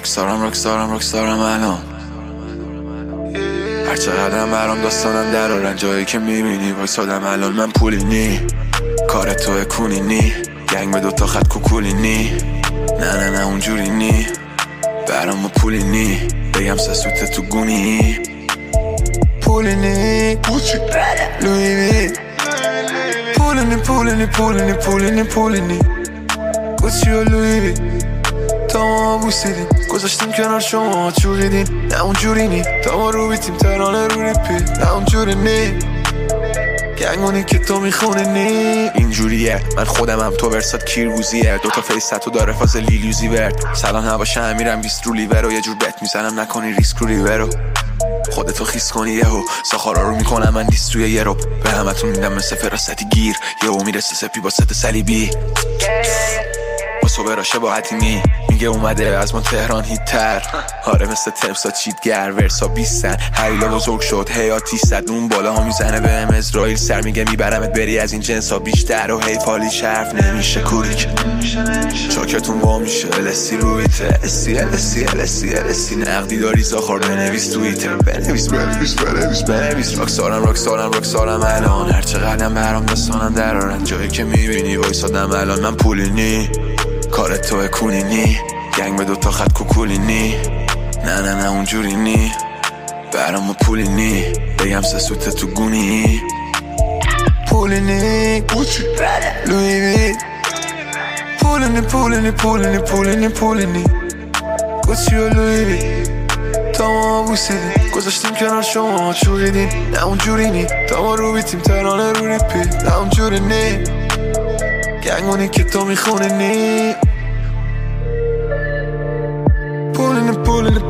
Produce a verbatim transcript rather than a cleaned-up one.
راکستارم راکستارم راکستارم الان هر چقدرم برام داستانم درارن جایی که میبینی وایسادم الان من پولی نی کار توه کونی نی گنگ به دوتا خط کوکولی نی نه نه نه اونجوری نی برام و پولی نی بگم سه سوته تو گونی پولی نی لوی بی پولی نی پولی نی پولی نی پولی نی پولی نی گوچی و لوی بی تا ما بوسیدیم گذاشتیم کنار شما چوریدیم نه اونجوری نی تا ما رو بیتیم ترانه رو ریپی نه اونجوری نی گنگونی که تو میخونی نی اینجوریه من خودم هم تو ورسات کیروزیه دوتا فیستو داره فاز لیلیوزی ورد سلام نباشه امیرم بیست رو لیور و یه جور بت میزنم نکنی ریسک رو ریورو خودتو خیس کنی یهو ساخارا رو میکنم من دیست روی یه رو به همتون میدم مثل فراستی گیر یهو میرسه سپی با ست صلیبی با صبح با حتیمی میگه اومده از ما تهران هیتر آره مثل تمسا چیتگر ورسا بیستن حیلا بزرگ شد حیاتی صد اون بالا ها میزنه به ام اسرائیل سر میگه میبرمت بری از این جنس ها بیشتر و هی فالی شرف نمیشه کوریک چاکتون با میشه السی رویته اسی السی السی السی نقدی داری زاخار بنویس تویتر بنویس بنویس بنویس بنویس راکسارم راکسارم راکسارم الان هر چقدرم برام داستانم درارن جایی که میبینی وایسادم الان من پولی نی کار توه کونی نی گنگ به دوتا خط کوکولی نی نه نه نه اونجوری نی برام و پولی نی بگم سه سوته تو گونی پولی نی لوی بی پولی نی پولی نی پولی نی پولی نی پولی نی گوچی و لوی بی تا ما بوسیدیم گذاشتیم کنار شما چوریدیم نه اونجوری نی تا ما رو بیتیم ترانه رو ریپی نه اونجوری نی گنگونی که تو میخونی نی پولینی پولینی